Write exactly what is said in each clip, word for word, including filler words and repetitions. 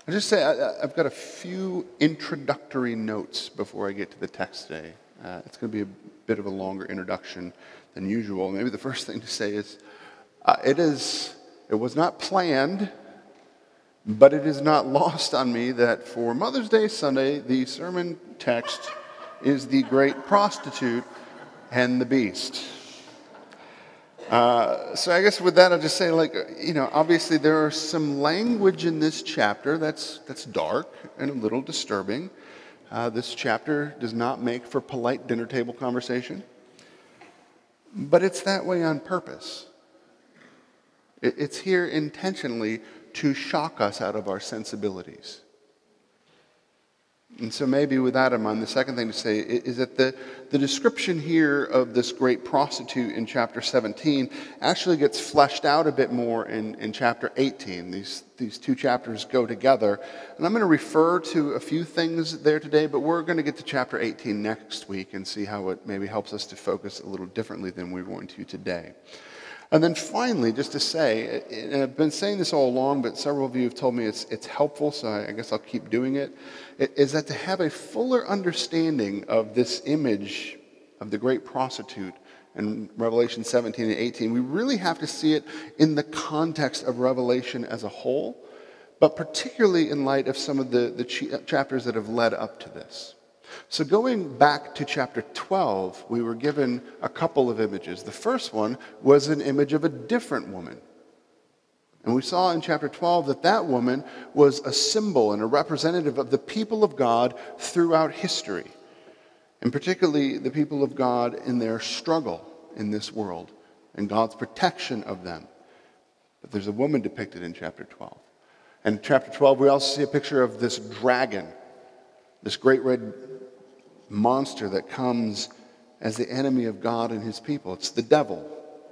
I'll just say I, I've got a few introductory notes before I get to the text today. Uh, it's going to be a bit of a longer introduction than usual. Maybe the first thing to say is uh, it is it was not planned, but it is not lost on me that for Mother's Day Sunday, the sermon text is the great prostitute and the beast. Uh, so I guess with that, I'll just say, like, you know, obviously there are some language in this chapter that's that's dark and a little disturbing. Uh, this chapter does not make for polite dinner table conversation, but it's that way on purpose. It, it's here intentionally to shock us out of our sensibilities. And so maybe with that in mind, the second thing to say is that the, the description here of this great prostitute in chapter seventeen actually gets fleshed out a bit more in, in chapter eighteen. These, these two chapters go together. And I'm going to refer to a few things there today, but we're going to get to chapter eighteen next week and see how it maybe helps us to focus a little differently than we're going to today. And then finally, just to say, and I've been saying this all along, but several of you have told me it's it's helpful, so I guess I'll keep doing it, is that to have a fuller understanding of this image of the great prostitute in Revelation seventeen and eighteen, we really have to see it in the context of Revelation as a whole, but particularly in light of some of the, the ch- chapters that have led up to this. So going back to chapter twelve, we were given a couple of images. The first one was an image of a different woman. And we saw in chapter twelve that that woman was a symbol and a representative of the people of God throughout history, and particularly the people of God in their struggle in this world and God's protection of them. But there's a woman depicted in chapter twelve. And in chapter twelve, we also see a picture of this dragon, this great red monster that comes as the enemy of God and his people. It's the devil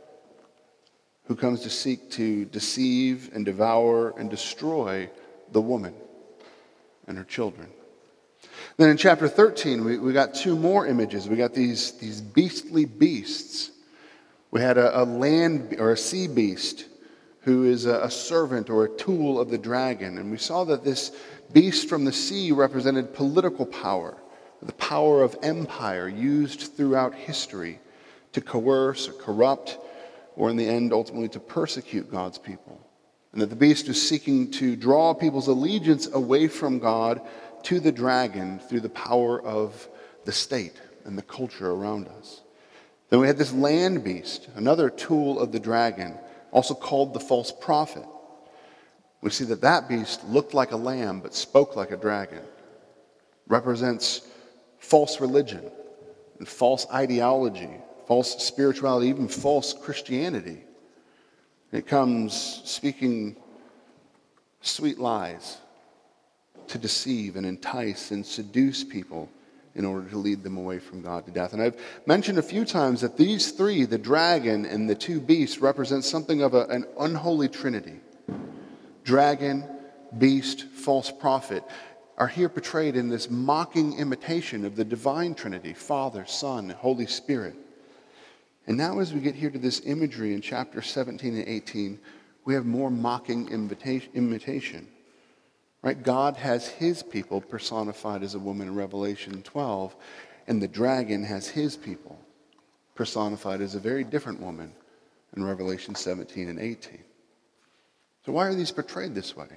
who comes to seek to deceive and devour and destroy the woman and her children. Then in chapter thirteen, we, we got two more images. We got these, these beastly beasts. We had a, a land or a sea beast who is a, a servant or a tool of the dragon. And we saw that this beast from the sea represented political power, the power of empire used throughout history to coerce or corrupt, or in the end, ultimately to persecute God's people. And that the beast was seeking to draw people's allegiance away from God to the dragon through the power of the state and the culture around us. Then we had this land beast, another tool of the dragon, also called the false prophet. We see that that beast looked like a lamb but spoke like a dragon. Represents false religion and false ideology, false spirituality, even false Christianity. It comes speaking sweet lies to deceive and entice and seduce people in order to lead them away from God to death. And I've mentioned a few times that these three, the dragon and the two beasts, represent something of a, an unholy trinity. Dragon, beast, false prophet are here portrayed in this mocking imitation of the divine Trinity, Father, Son, and Holy Spirit. And now as we get here to this imagery in chapter seventeen and eighteen, we have more mocking imitation. imitation. Right? God has his people personified as a woman in Revelation twelve, and the dragon has his people personified as a very different woman in Revelation seventeen and eighteen. So why are these portrayed this way?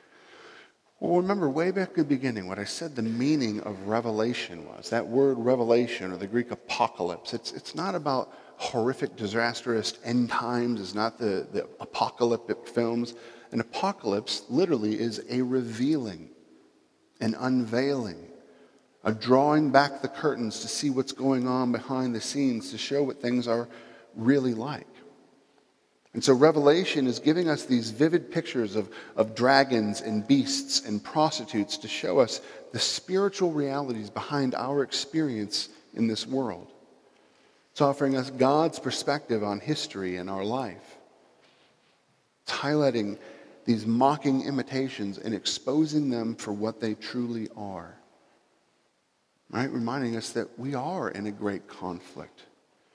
Well, remember way back at the beginning what I said the meaning of revelation was. That word revelation, or the Greek apocalypse, it's, it's not about horrific, disastrous end times. It's not the, the apocalyptic films. An apocalypse literally is a revealing, an unveiling, a drawing back the curtains to see what's going on behind the scenes, to show what things are really like. And so Revelation is giving us these vivid pictures of, of dragons and beasts and prostitutes to show us the spiritual realities behind our experience in this world. It's offering us God's perspective on history and our life. It's highlighting these mocking imitations and exposing them for what they truly are. Right? Reminding us that we are in a great conflict.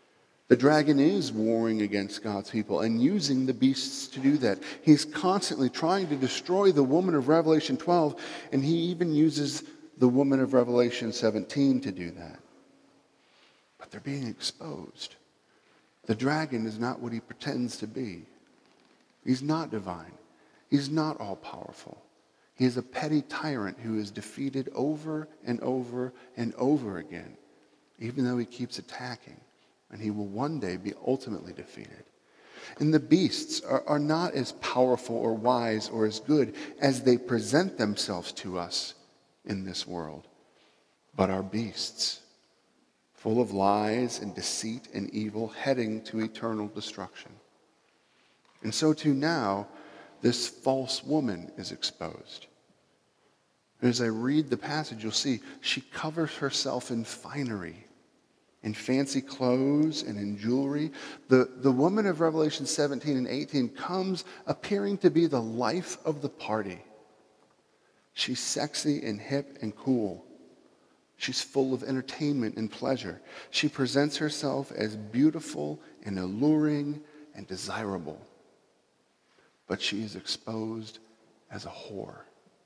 The dragon is warring against God's people and using the beasts to do that. He's constantly trying to destroy the woman of Revelation twelve, and he even uses the woman of Revelation seventeen to do that. But they're being exposed. The dragon is not what he pretends to be. He's not divine. He's not all-powerful. He is a petty tyrant who is defeated over and over and over again, even though he keeps attacking. And he will one day be ultimately defeated. And the beasts are, are not as powerful or wise or as good as they present themselves to us in this world, but are beasts, full of lies and deceit and evil, heading to eternal destruction. And so too now, this false woman is exposed. And as I read the passage, you'll see she covers herself in finery, in fancy clothes and in jewelry. The, the woman of Revelation seventeen and eighteen comes appearing to be the life of the party. She's sexy and hip and cool. She's full of entertainment and pleasure. She presents herself as beautiful and alluring and desirable. But she is exposed as a whore,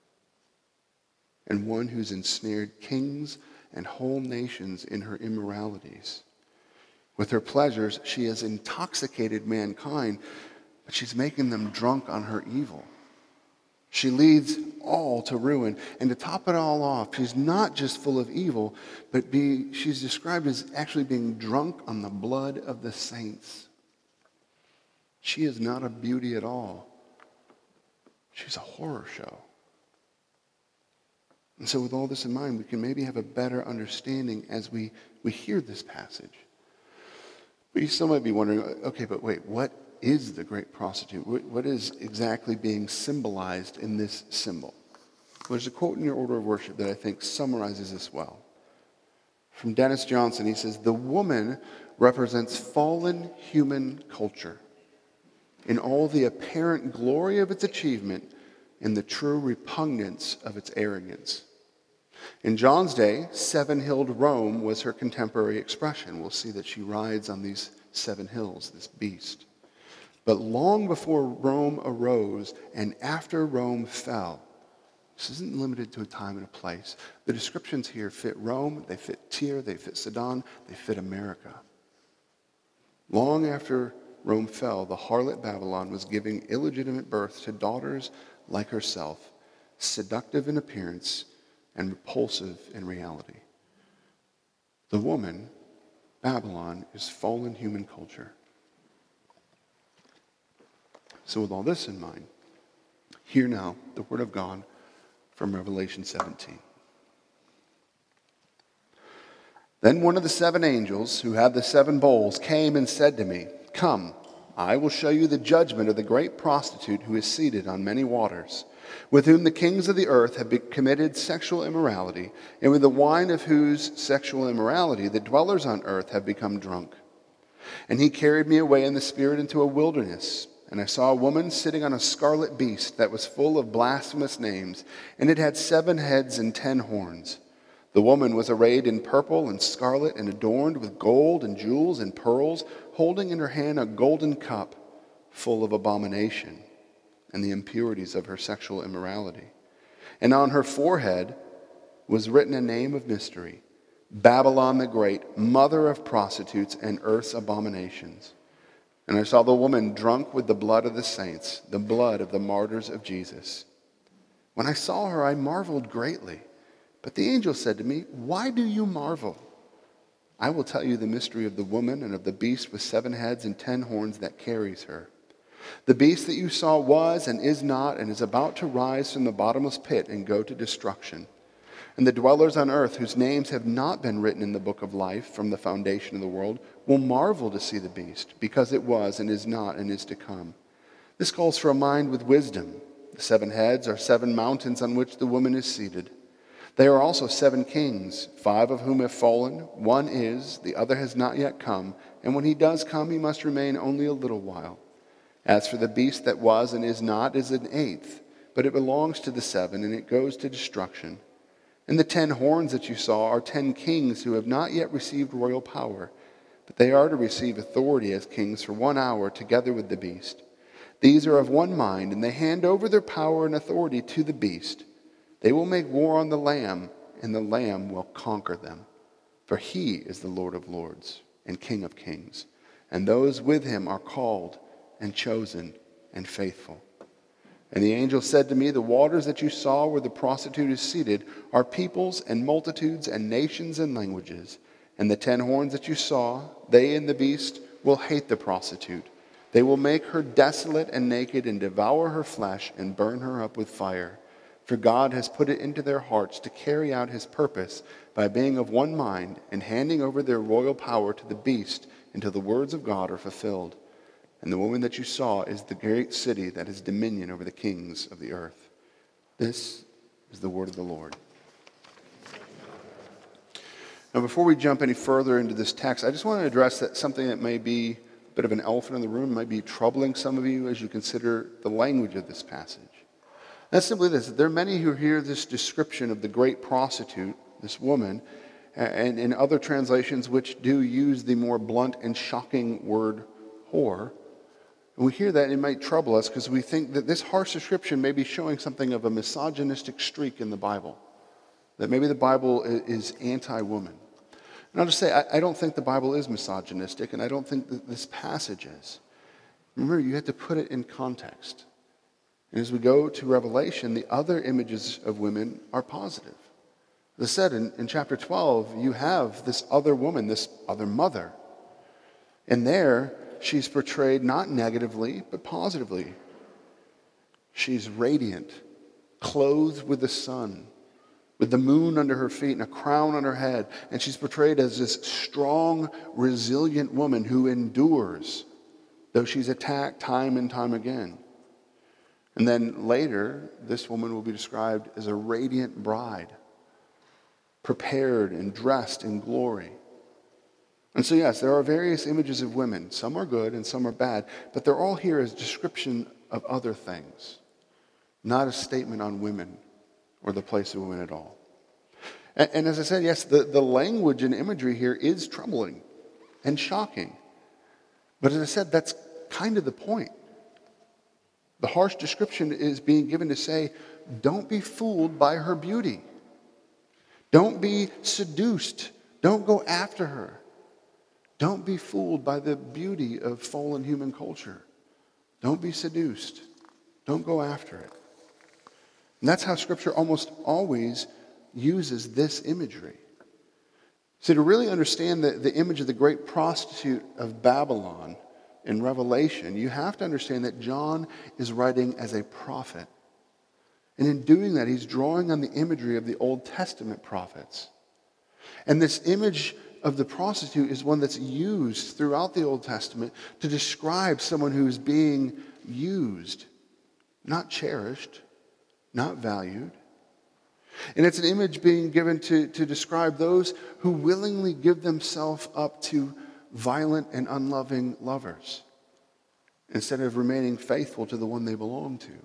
and one who's ensnared kings and whole nations in her immoralities. With her pleasures, she has intoxicated mankind, but she's making them drunk on her evil. She leads all to ruin. And to top it all off, she's not just full of evil, but be, she's described as actually being drunk on the blood of the saints. She is not a beauty at all. She's a horror show. And so with all this in mind, we can maybe have a better understanding as we, we hear this passage. But you still might be wondering, okay, but wait, what is the great prostitute? What is exactly being symbolized in this symbol? Well, there's a quote in your order of worship that I think summarizes this well. From Dennis Johnson, he says, "The woman represents fallen human culture in all the apparent glory of its achievement and the true repugnance of its arrogance." In John's day, seven-hilled Rome was her contemporary expression. We'll see that she rides on these seven hills, this beast. But long before Rome arose and after Rome fell, this isn't limited to a time and a place. The descriptions here fit Rome, they fit Tyre, they fit Sidon, they fit America. Long after Rome fell, the harlot Babylon was giving illegitimate birth to daughters like herself, seductive in appearance and repulsive in reality. The woman, Babylon, is fallen human culture. So with all this in mind, hear now the word of God from Revelation seventeen. Then one of the seven angels who had the seven bowls came and said to me, "Come, I will show you the judgment of the great prostitute who is seated on many waters, with whom the kings of the earth have committed sexual immorality, and with the wine of whose sexual immorality the dwellers on earth have become drunk." And he carried me away in the spirit into a wilderness, and I saw a woman sitting on a scarlet beast that was full of blasphemous names, and it had seven heads and ten horns. The woman was arrayed in purple and scarlet and adorned with gold and jewels and pearls, holding in her hand a golden cup full of abomination and the impurities of her sexual immorality. And on her forehead was written a name of mystery, Babylon the Great, mother of prostitutes and earth's abominations. And I saw the woman drunk with the blood of the saints, the blood of the martyrs of Jesus. When I saw her, I marveled greatly. But the angel said to me, "Why do you marvel? I will tell you the mystery of the woman and of the beast with seven heads and ten horns that carries her. The beast that you saw was and is not and is about to rise from the bottomless pit and go to destruction. And the dwellers on earth whose names have not been written in the book of life from the foundation of the world will marvel to see the beast, because it was and is not and is to come. This calls for a mind with wisdom. The seven heads are seven mountains on which the woman is seated. There are also seven kings, five of whom have fallen. One is, the other has not yet come, and when he does come, he must remain only a little while. As for the beast that was and is not, is an eighth, but it belongs to the seven, and it goes to destruction. And the ten horns that you saw are ten kings who have not yet received royal power, but they are to receive authority as kings for one hour together with the beast. These are of one mind, and they hand over their power and authority to the beast. They will make war on the Lamb, and the Lamb will conquer them. For he is the Lord of lords and King of kings, and those with him are called and chosen and faithful. And the angel said to me, the waters that you saw where the prostitute is seated are peoples and multitudes and nations and languages. And the ten horns that you saw, they and the beast will hate the prostitute. They will make her desolate and naked and devour her flesh and burn her up with fire. For God has put it into their hearts to carry out his purpose by being of one mind and handing over their royal power to the beast until the words of God are fulfilled. And the woman that you saw is the great city that has dominion over the kings of the earth. This is the word of the Lord. Now, before we jump any further into this text, I just want to address that something that may be a bit of an elephant in the room, might be troubling some of you as you consider the language of this passage. That's simply this: that there are many who hear this description of the great prostitute, this woman, and in other translations which do use the more blunt and shocking word whore. And we hear that, and it might trouble us because we think that this harsh description may be showing something of a misogynistic streak in the Bible, that maybe the Bible is anti-woman. And I'll just say, I, I don't think the Bible is misogynistic, and I don't think that this passage is. Remember, you have to put it in context. And as we go to Revelation, the other images of women are positive. As I said, in, in chapter twelve, you have this other woman, this other mother. And there, she's portrayed not negatively, but positively. She's radiant, clothed with the sun, with the moon under her feet and a crown on her head. And she's portrayed as this strong, resilient woman who endures, though she's attacked time and time again. And then later, this woman will be described as a radiant bride, prepared and dressed in glory. And so yes, there are various images of women. Some are good and some are bad, but they're all here as description of other things, not a statement on women or the place of women at all. And, and as I said, yes, the, the language and imagery here is troubling and shocking. But as I said, that's kind of the point. The harsh description is being given to say, don't be fooled by her beauty. Don't be seduced. Don't go after her. Don't be fooled by the beauty of fallen human culture. Don't be seduced. Don't go after it. And that's how Scripture almost always uses this imagery. So to really understand the, the image of the great prostitute of Babylon in Revelation, you have to understand that John is writing as a prophet. And in doing that, he's drawing on the imagery of the Old Testament prophets. And this image of the prostitute is one that's used throughout the Old Testament to describe someone who is being used, not cherished, not valued. And it's an image being given to, to describe those who willingly give themselves up to violent and unloving lovers instead of remaining faithful to the one they belong to.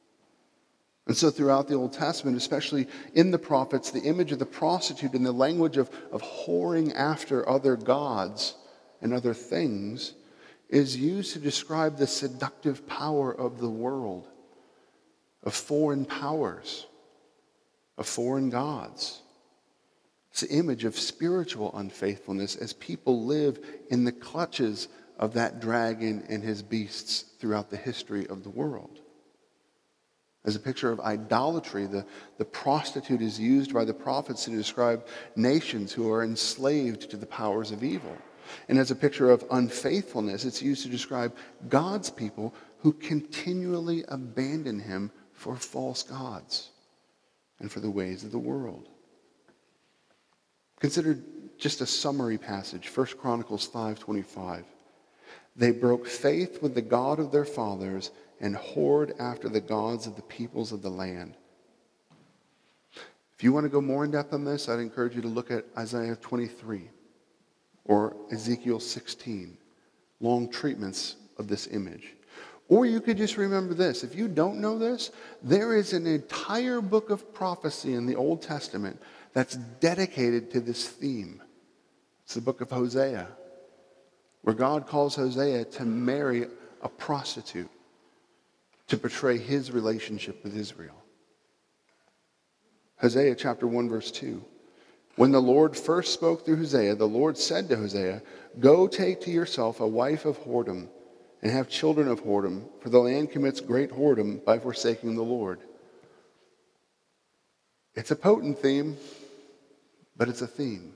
And so throughout the Old Testament, especially in the prophets, the image of the prostitute and the language of, of whoring after other gods and other things is used to describe the seductive power of the world, of foreign powers, of foreign gods. It's the image of spiritual unfaithfulness as people live in the clutches of that dragon and his beasts throughout the history of the world. As a picture of idolatry, the, the prostitute is used by the prophets to describe nations who are enslaved to the powers of evil. And as a picture of unfaithfulness, it's used to describe God's people who continually abandon him for false gods and for the ways of the world. Consider just a summary passage, First Chronicles five twenty-five. They broke faith with the God of their fathers and whored after the gods of the peoples of the land. If you want to go more in depth on this, I'd encourage you to look at Isaiah twenty-three or Ezekiel sixteen, long treatments of this image. Or you could just remember this. If you don't know this, there is an entire book of prophecy in the Old Testament that's dedicated to this theme. It's the book of Hosea. where God calls Hosea to marry a prostitute to portray his relationship with Israel. Hosea chapter one, verse two. When the Lord first spoke through Hosea, the Lord said to Hosea, "Go take to yourself a wife of whoredom and have children of whoredom, for the land commits great whoredom by forsaking the Lord." It's a potent theme, but it's a theme.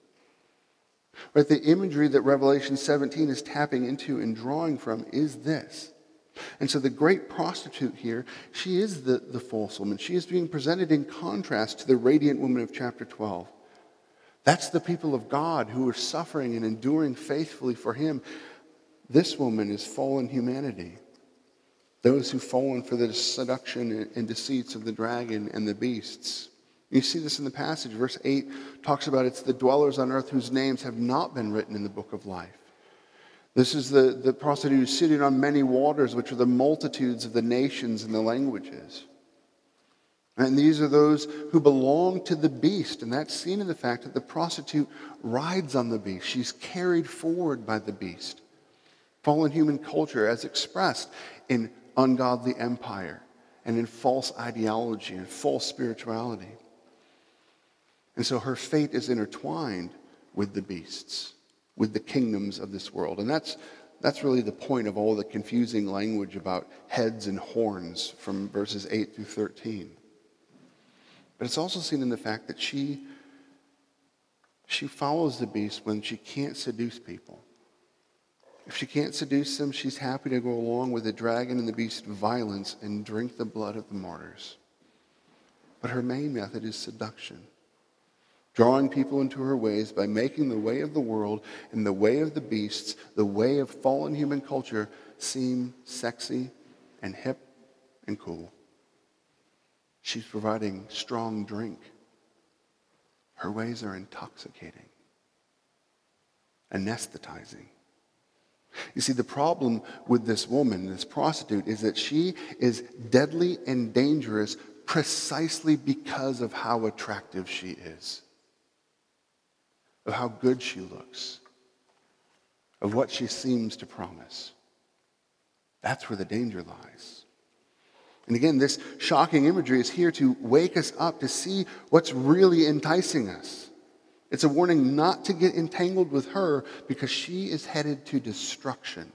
Right? The imagery that Revelation seventeen is tapping into and drawing from is this. And so the great prostitute here, she is the, the false woman. She is being presented in contrast to the radiant woman of chapter twelve. That's the people of God who are suffering and enduring faithfully for Him. This woman is fallen humanity. Those who've fallen for the seduction and deceits of the dragon and the beasts. You see this in the passage. Verse eight talks about it's the dwellers on earth whose names have not been written in the book of life. This is the, the prostitute who's sitting on many waters, which are the multitudes of the nations and the languages. And these are those who belong to the beast. And that's seen in the fact that the prostitute rides on the beast. She's carried forward by the beast. Fallen human culture as expressed in ungodly empire and in false ideology and false spirituality. And so her fate is intertwined with the beasts, with the kingdoms of this world. And that's that's really the point of all the confusing language about heads and horns from verses eight through thirteen. But it's also seen in the fact that she, she follows the beast when she can't seduce people. If she can't seduce them, she's happy to go along with the dragon and the beast's violence and drink the blood of the martyrs. But her main method is seduction, drawing people into her ways by making the way of the world and the way of the beasts, the way of fallen human culture, seem sexy and hip and cool. She's providing strong drink. Her ways are intoxicating, anesthetizing. You see, the problem with this woman, this prostitute, is that she is deadly and dangerous precisely because of how attractive she is, of how good she looks, of what she seems to promise. That's where the danger lies. And again, this shocking imagery is here to wake us up to see what's really enticing us. It's a warning not to get entangled with her because she is headed to destruction.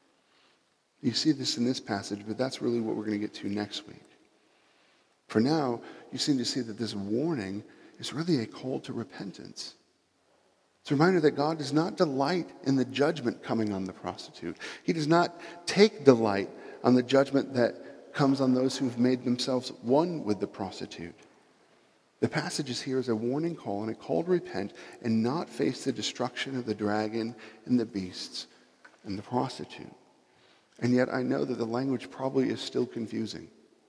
You see this in this passage, but that's really what we're going to get to next week. For now, you seem to see that this warning is really a call to repentance. It's a reminder that God does not delight in the judgment coming on the prostitute. He does not take delight on the judgment that comes on those who've made themselves one with the prostitute. The passage is here as a warning call and a call to repent and not face the destruction of the dragon and the beasts and the prostitute. And yet I know that the language probably is still confusing.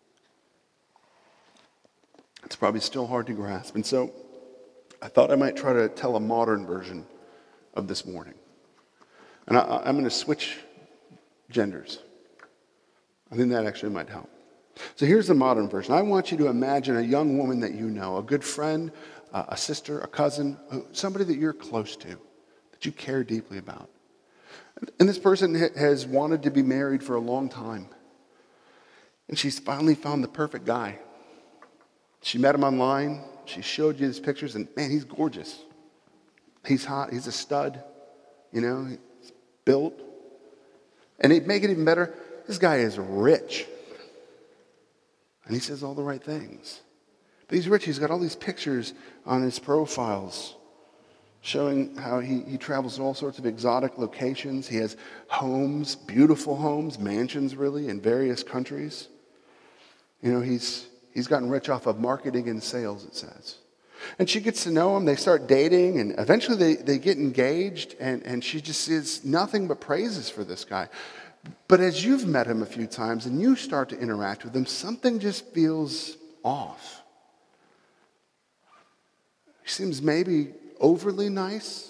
It's probably still hard to grasp. And so I thought I might try to tell a modern version of this warning. And I, I'm going to switch genders. I think that actually might help. So here's the modern version. I want you to imagine a young woman that you know, a good friend, uh, a sister, a cousin, somebody that you're close to, that you care deeply about. And this person ha- has wanted to be married for a long time. And she's finally found the perfect guy. She met him online. She showed you his pictures, and man, he's gorgeous. He's hot. He's a stud. You know, he's built. And to make it even better, this guy is rich. And he says all the right things. But he's rich. He's got all these pictures on his profiles showing how he, he travels to all sorts of exotic locations. He has homes, beautiful homes, mansions really, in various countries. You know, he's he's gotten rich off of marketing and sales, it says. And she gets to know him. They start dating, and eventually they, they get engaged, and, and she just says nothing but praises for this guy. But as you've met him a few times and you start to interact with him, something just feels off. He seems maybe overly nice.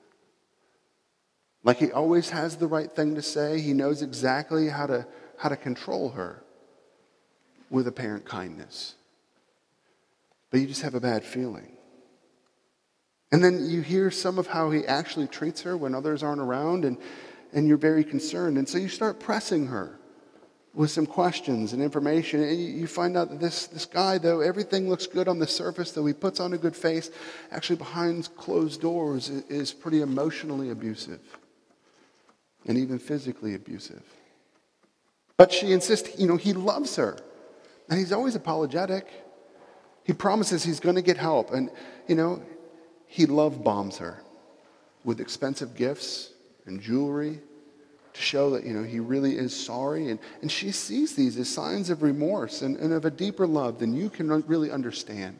Like he always has the right thing to say. He knows exactly how to, how to control her with apparent kindness. But you just have a bad feeling. And then you hear some of how he actually treats her when others aren't around, and and you're very concerned. And so you start pressing her with some questions and information. And you find out that this, this guy, though everything looks good on the surface, though he puts on a good face, actually behind closed doors is pretty emotionally abusive and even physically abusive. But she insists, you know, he loves her. And he's always apologetic. He promises he's going to get help. And, you know, he love bombs her with expensive gifts and jewelry to show that, you know, he really is sorry. And, and she sees these as signs of remorse and, and of a deeper love than you can really understand.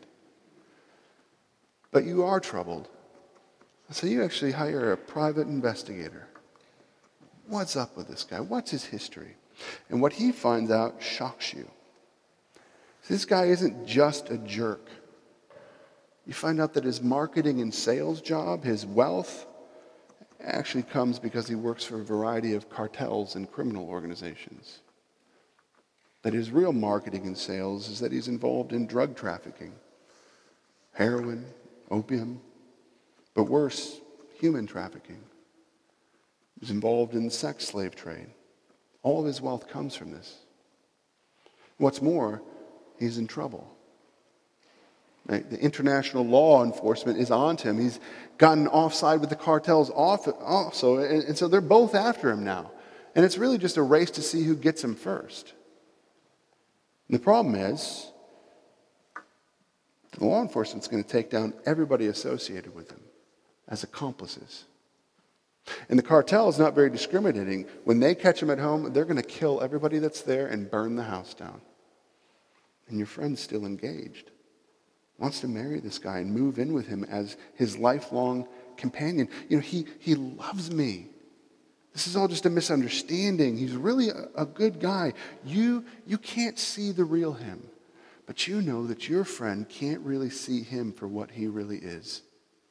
But you are troubled. So you actually hire a private investigator. What's up with this guy? What's his history? And what he finds out shocks you. This guy isn't just a jerk. You find out that his marketing and sales job, his wealth, actually comes because he works for a variety of cartels and criminal organizations. That his real marketing and sales is that he's involved in drug trafficking, heroin, opium, but worse, human trafficking. He's involved in the sex slave trade. All of his wealth comes from this. What's more, he's in trouble. Right? The international law enforcement is on to him. He's gotten offside with the cartels also, and, and so they're both after him now. And it's really just a race to see who gets him first. And the problem is, the law enforcement's going to take down everybody associated with him as accomplices. And the cartel is not very discriminating. When they catch him at home, they're going to kill everybody that's there and burn the house down. And your friend's still engaged. Wants to marry this guy and move in with him as his lifelong companion. You know, he, he loves me. This is all just a misunderstanding. He's really a, a good guy. You, you can't see the real him. But you know that your friend can't really see him for what he really is.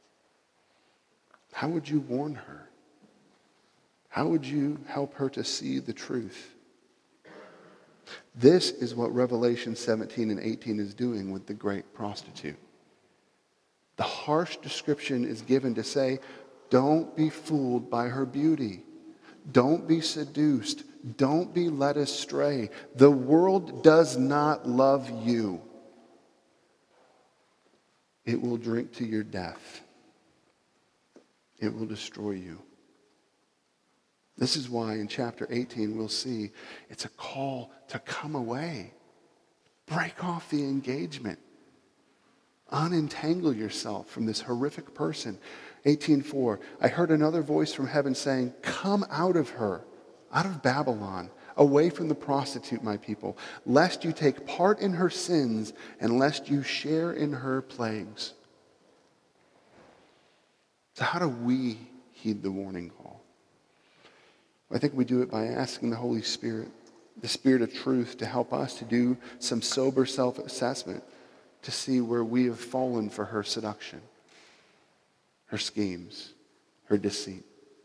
How would you warn her? How would you help her to see the truth? This is what Revelation seventeen and eighteen is doing with the great prostitute. The harsh description is given to say, don't be fooled by her beauty. Don't be seduced. Don't be led astray. The world does not love you. It will drink to your death. It will destroy you. This is why in chapter eighteen we'll see it's a call to come away. Break off the engagement. Unentangle yourself from this horrific person. eighteen four, I heard another voice from heaven saying, come out of her, out of Babylon, away from the prostitute, my people, lest you take part in her sins and lest you share in her plagues. So how do we heed the warning call? I think we do it by asking the Holy Spirit, the Spirit of truth, to help us to do some sober self-assessment to see where we have fallen for her seduction, her schemes, her deceit.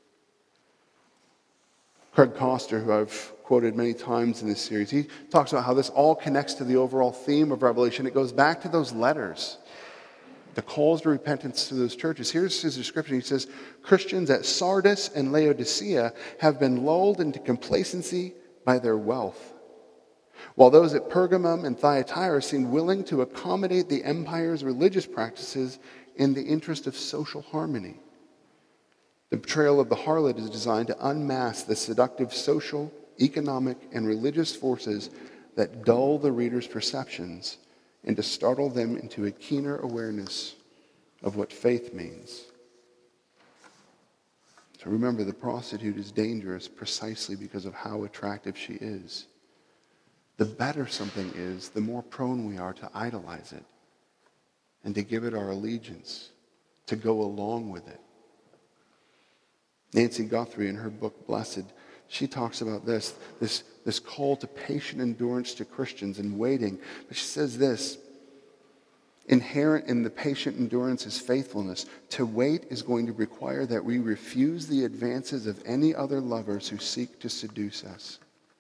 Craig Koster, who I've quoted many times in this series, he talks about how this all connects to the overall theme of Revelation. It goes back to those letters, the calls to repentance to those churches. Here's his description. He says, Christians at Sardis and Laodicea have been lulled into complacency by their wealth, while those at Pergamum and Thyatira seemed willing to accommodate the empire's religious practices in the interest of social harmony. The betrayal of the harlot is designed to unmask the seductive social, economic, and religious forces that dull the reader's perceptions and to startle them into a keener awareness of what faith means. So remember, the prostitute is dangerous precisely because of how attractive she is. The better something is, the more prone we are to idolize it and to give it our allegiance, to go along with it. Nancy Guthrie, in her book, Blessed, she talks about this, this, this call to patient endurance to Christians and waiting. But she says this, inherent in the patient endurance is faithfulness. To wait is going to require that we refuse the advances of any other lovers who seek to seduce us.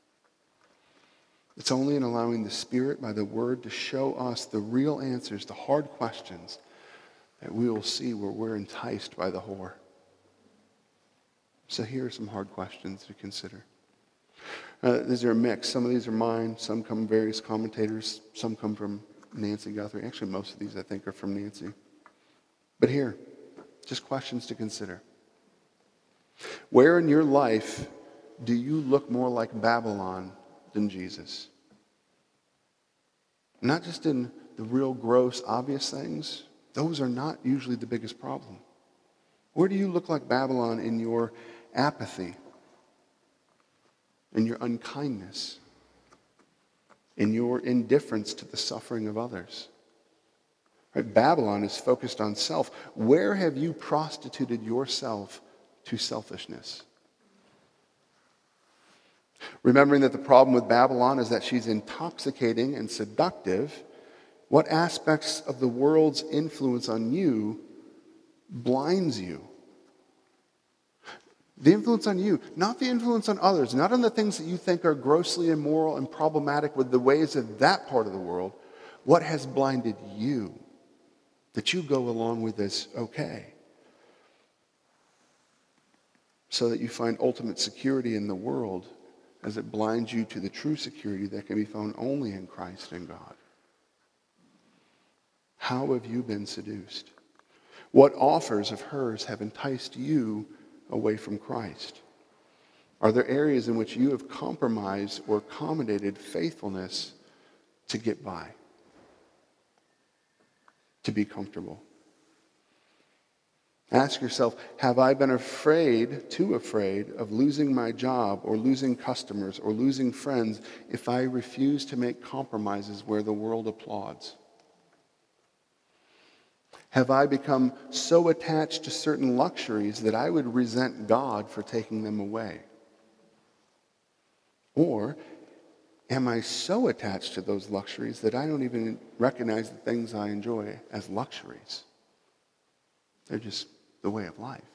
It's only in allowing the Spirit by the Word to show us the real answers to hard questions that we will see where we're enticed by the whore. So here are some hard questions to consider. Uh, these are a mix. Some of these are mine. Some come from various commentators. Some come from Nancy Guthrie. Actually, most of these, I think, are from Nancy. But here, just questions to consider. Where in your life do you look more like Babylon than Jesus? Not just in the real gross, obvious things. Those are not usually the biggest problem. Where do you look like Babylon in your apathy, in your unkindness, in your indifference to the suffering of others? Right? Babylon is focused on self. Where have you prostituted yourself to selfishness? Remembering that the problem with Babylon is that she's intoxicating and seductive, what aspects of the world's influence on you blinds you? The influence on you, not the influence on others, not on the things that you think are grossly immoral and problematic with the ways of that part of the world. What has blinded you that you go along with as okay? So that you find ultimate security in the world as it blinds you to the true security that can be found only in Christ and God. How have you been seduced? What offers of hers have enticed you away from Christ? Are there areas in which you have compromised or accommodated faithfulness to get by, to be comfortable? Ask yourself, have I been afraid, too afraid, of losing my job or losing customers or losing friends if I refuse to make compromises where the world applauds? Have I become so attached to certain luxuries that I would resent God for taking them away? Or am I so attached to those luxuries that I don't even recognize the things I enjoy as luxuries? They're just the way of life.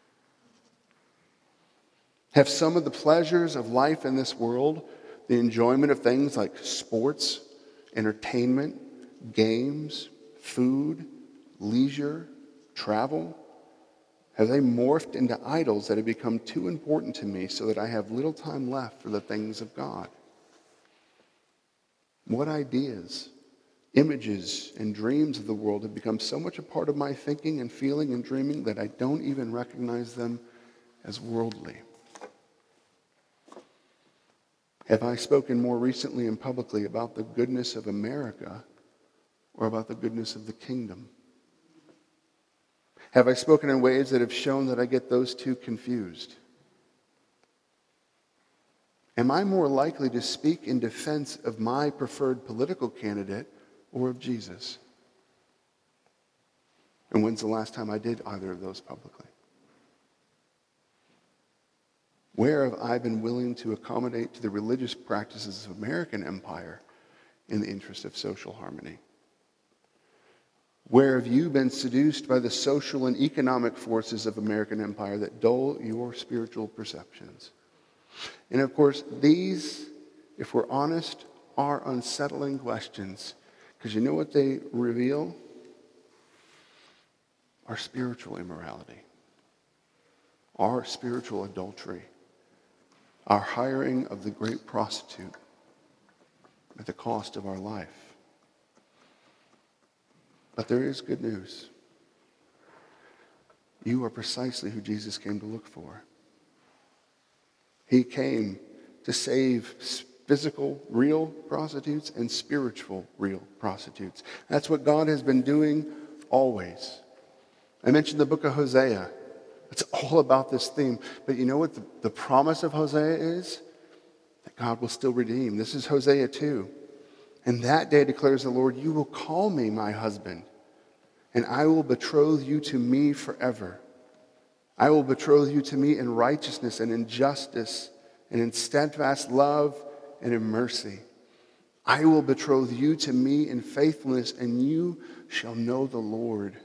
Have some of the pleasures of life in this world, the enjoyment of things like sports, entertainment, games, food, leisure, travel, have they morphed into idols that have become too important to me so that I have little time left for the things of God? What ideas, images, and dreams of the world have become so much a part of my thinking and feeling and dreaming that I don't even recognize them as worldly? Have I spoken more recently and publicly about the goodness of America or about the goodness of the kingdom? Have I spoken in ways that have shown that I get those two confused? Am I more likely to speak in defense of my preferred political candidate or of Jesus? And when's the last time I did either of those publicly? Where have I been willing to accommodate to the religious practices of American empire in the interest of social harmony? Where have you been seduced by the social and economic forces of American empire that dull your spiritual perceptions? And of course, these, if we're honest, are unsettling questions. Because you know what they reveal? Our spiritual immorality, our spiritual adultery, our hiring of the great prostitute at the cost of our life. But there is good news. You are precisely who Jesus came to look for. He came to save physical, real prostitutes and spiritual, real prostitutes. That's what God has been doing always. I mentioned the book of Hosea. It's all about this theme. But you know what the, the promise of Hosea is? That God will still redeem. This is Hosea two. And that day declares the Lord, you will call me my husband, and I will betroth you to me forever. I will betroth you to me in righteousness and in justice and in steadfast love and in mercy. I will betroth you to me in faithfulness, and you shall know the Lord.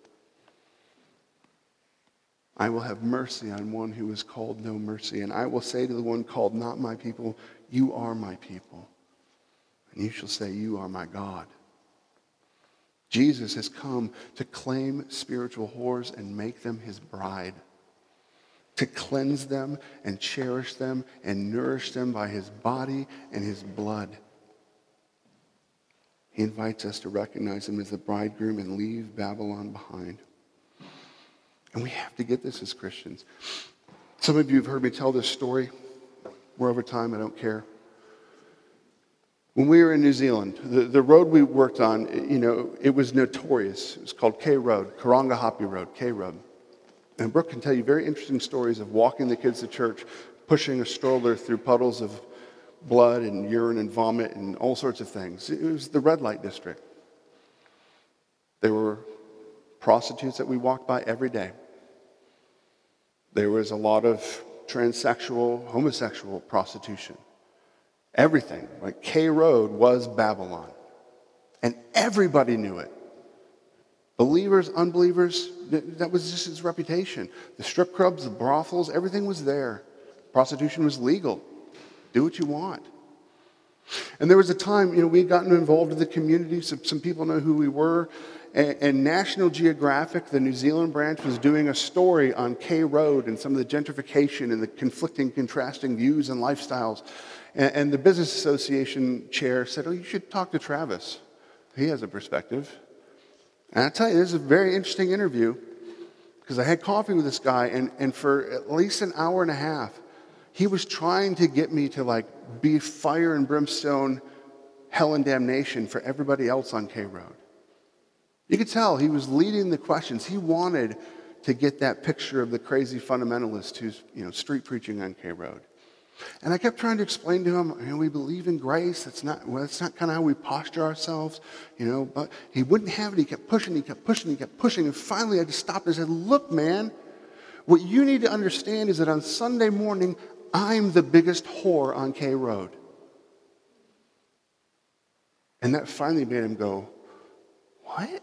I will have mercy on one who is called no mercy, and I will say to the one called not my people, you are my people. And you shall say, you are my God. Jesus has come to claim spiritual whores and make them his bride. to cleanse them and cherish them and nourish them by his body and his blood. He invites us to recognize him as the bridegroom and leave Babylon behind. And we have to get this as Christians. Some of you have heard me tell this story. We're over time, I don't care. When we were in New Zealand, the, the road we worked on, you know, it was notorious. It was called K Road, Karangahape Road, K Road. And Brooke can tell you very interesting stories of walking the kids to church, pushing a stroller through puddles of blood and urine and vomit and all sorts of things. It was the red light district. There were prostitutes that we walked by every day. There was a lot of transsexual, homosexual prostitution. Everything. Like K Road was Babylon. And everybody knew it. Believers, unbelievers, that was just its reputation. The strip clubs, the brothels, everything was there. Prostitution was legal. Do what you want. And there was a time, you know, we had gotten involved in the community. So some people know who we were. And, and National Geographic, the New Zealand branch, was doing a story on K Road and some of the gentrification and the conflicting, contrasting views and lifestyles. And, and the Business Association chair said, oh, you should talk to Travis. He has a perspective. And I tell you, this is a very interesting interview because I had coffee with this guy, and, and for at least an hour and a half, he was trying to get me to like be fire and brimstone, hell and damnation for everybody else on K Road. You could tell he was leading the questions. He wanted to get that picture of the crazy fundamentalist who's, you know, street preaching on K Road. And I kept trying to explain to him, you know, we believe in grace. That's not, well, that's not kind of how we posture ourselves, you know. But he wouldn't have it. He kept pushing, he kept pushing, he kept pushing. And finally I just stopped and said, look, man, what you need to understand is that on Sunday morning, I'm the biggest whore on K Road. And that finally made him go, what?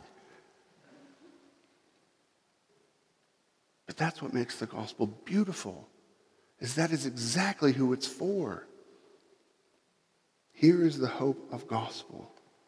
But that's what makes the gospel beautiful. Is that is exactly who it's for. Here is the hope of gospel.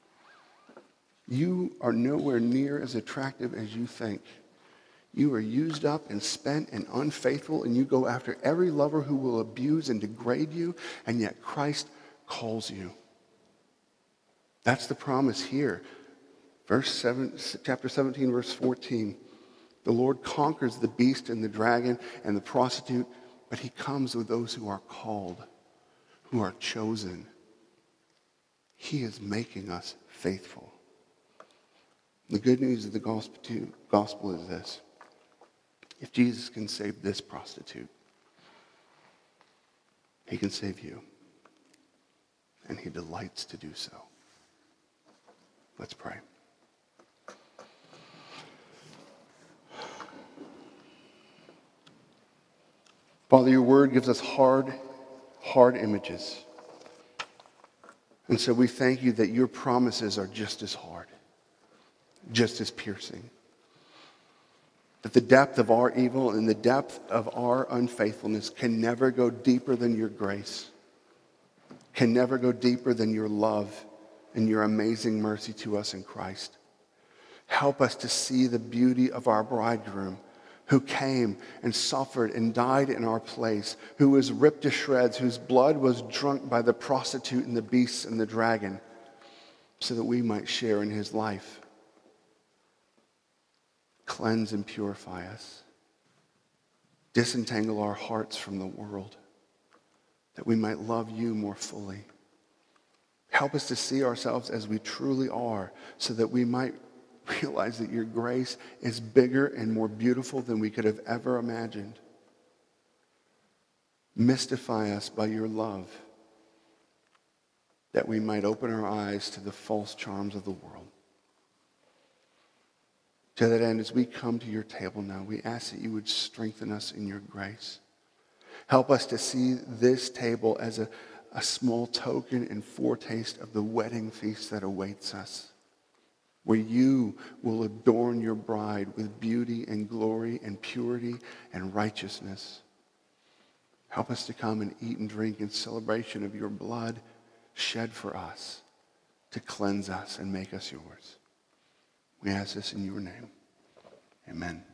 You are nowhere near as attractive as you think. You are used up and spent and unfaithful, and you go after every lover who will abuse and degrade you, and yet Christ calls you. That's the promise here. Verse seven, chapter seventeen, verse fourteen. The Lord conquers the beast and the dragon and the prostitute, but he comes with those who are called, who are chosen. He is making us faithful. The good news of the gospel is this. If Jesus can save this prostitute, he can save you. And he delights to do so. Let's pray. Father, your word gives us hard, hard images. And so we thank you that your promises are just as hard, just as piercing. That the depth of our evil and the depth of our unfaithfulness can never go deeper than your grace, can never go deeper than your love and your amazing mercy to us in Christ. Help us to see the beauty of our bridegroom, who came and suffered and died in our place, who was ripped to shreds, whose blood was drunk by the prostitute and the beast and the dragon, so that we might share in his life. Cleanse and purify us. Disentangle our hearts from the world, that we might love you more fully. Help us to see ourselves as we truly are, so that we might realize that your grace is bigger and more beautiful than we could have ever imagined. Mystify us by your love, that we might open our eyes to the false charms of the world. To that end, as we come to your table now, we ask that you would strengthen us in your grace. Help us to see this table as a, a small token and foretaste of the wedding feast that awaits us, where you will adorn your bride with beauty and glory and purity and righteousness. Help us to come and eat and drink in celebration of your blood shed for us to cleanse us and make us yours. We ask this in your name. Amen.